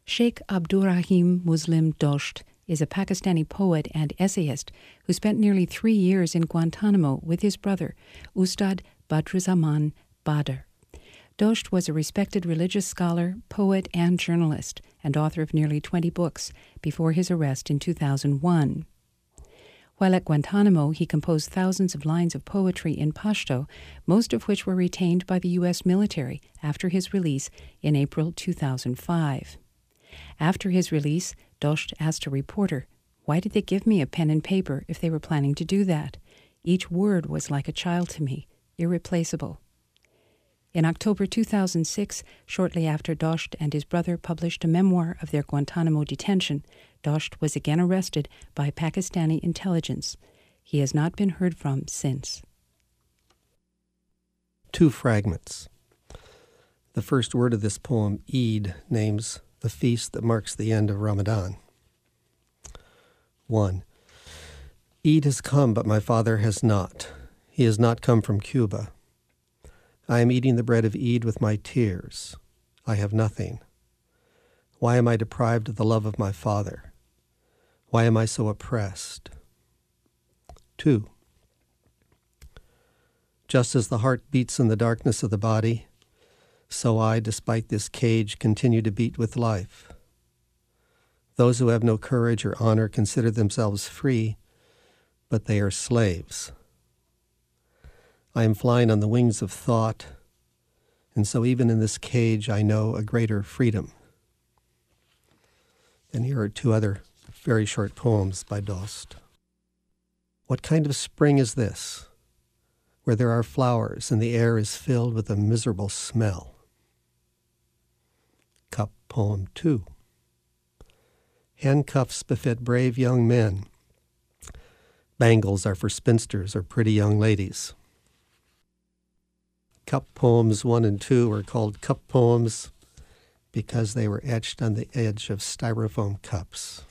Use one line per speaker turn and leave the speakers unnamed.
Sheikh Abdurrahim Muslim Dost is a Pakistani poet and essayist who spent nearly 3 years in Guantanamo with his brother, Ustad Badruzzaman Badr. Dost was a respected religious scholar, poet, and journalist, and author of nearly 20 books before his arrest in 2001. While at Guantanamo, he composed thousands of lines of poetry in Pashto, most of which were retained by the U.S. military after his release in April 2005. After his release, Dost asked a reporter, "Why did they give me a pen and paper if they were planning to do that? Each word was like a child to me, irreplaceable." In October 2006, shortly after Dost and his brother published a memoir of their Guantanamo detention, Dost was again arrested by Pakistani intelligence. He has not been heard from since.
2 fragments. The first word of this poem, Eid, names the feast that marks the end of Ramadan. 1. Eid has come, but my father has not. He has not come from Cuba. I am eating the bread of Eid with my tears. I have nothing. Why am I deprived of the love of my father? Why am I so oppressed? 2. Just as the heart beats in the darkness of the body, so I, despite this cage, continue to beat with life. Those who have no courage or honor consider themselves free, but they are slaves. I am flying on the wings of thought, and so even in this cage I know a greater freedom. And here are 2 other very short poems by Dost. What kind of spring is this, where there are flowers and the air is filled with a miserable smell? Cup, poem 2. Handcuffs befit brave young men. Bangles are for spinsters or pretty young ladies. Cup poems 1 and 2 are called cup poems because they were etched on the edge of styrofoam cups.